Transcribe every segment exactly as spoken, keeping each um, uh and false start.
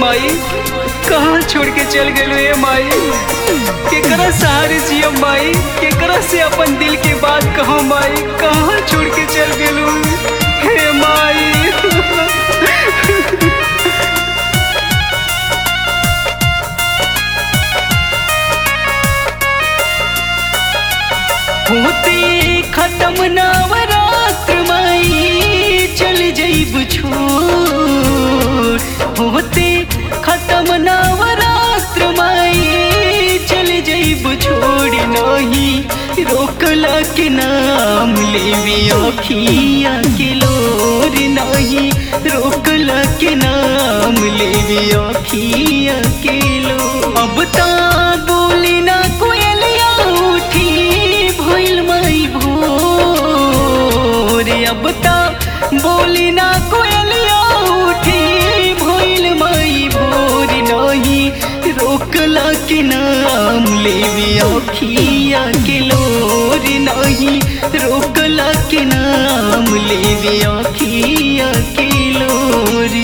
माई कहाँ छोड़ के चल गए ये माई। केकरा सहारे जियो माई, केकरा से अपन दिल के बात कहो माई, कहाँ छोड़ के चल गए हे माई। होते खत्म नवरात्र माई चल जइब छोड़, होते खत्म नवरात्र माई चल जइब छोड़। नहीं रोकला के नाम लेवी अखिया के लोर, नहीं रोकला के नाम लेवी अखिया के लोर। अब ता बोली ना कोयलिया उठी भइल माई भोर, अब ता बोली ना कोयलिया उठी भइल माई भोर। नहीं रोकला के नाम लेवी अखिया के लोर, नहीं रोकला के नाम लेवी अखिया के लोर।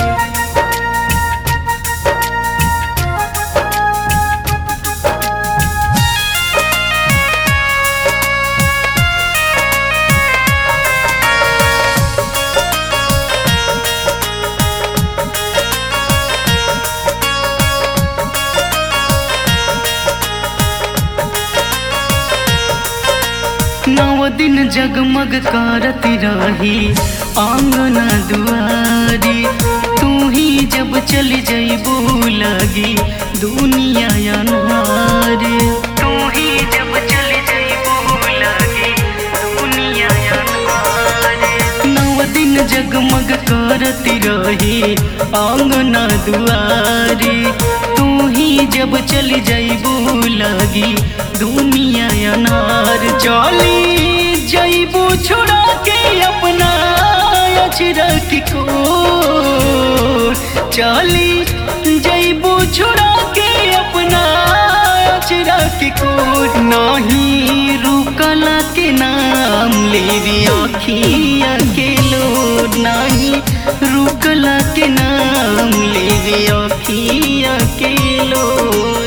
नौ दिन जगमग करती रही आंगन दुआरी, तू ही जब चल जइबू लगी दुनिया अनहार। तू ही जब चल जइबू लगी दुनिया अनहार। नौ दिन जगमग करती रही आंगन दुआरी, तू ही जब चल जइबू लगी दुनिया अनार। चली जइबू छोड़ा के अपना अचरा की कोर, चली जइबू छोड़ा के अपना अचरा की कोर। नहीं रुकला के नाम लेवी अखिया के लोर, नहीं रुकला के नाम लेवी अखिया के लोर।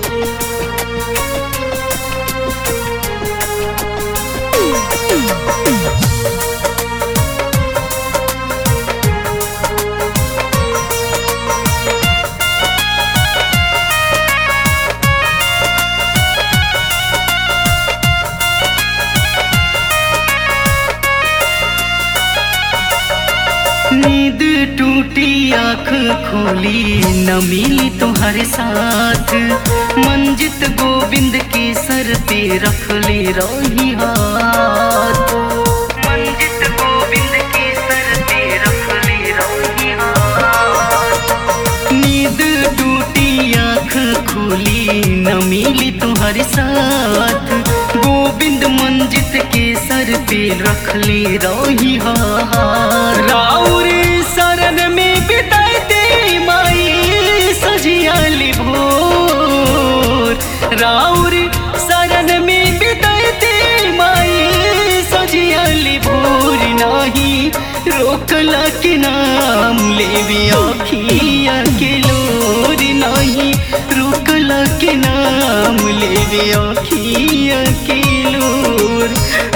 नींद टूटी आँख खोली न मिली तुम्हारे साथ, मंजित गोविंद के सर पे रख ले रही हाथ। मंजित गोविंद के सर पे रख ले रही हाथ। नींद टूटी आँख खोली न मिली तुम्हारे साथ, गोविंद मंजित के सर पे रख ले रही हाथ। राउर शरण में बिताते माई सजियाली भोर, राउर शरण में बिताते माई सजियाली भोर। नहीं रोकला के नाम लेवी अखिया के लोर, नहीं रोकला के नाम लेवी अखिया के लोर।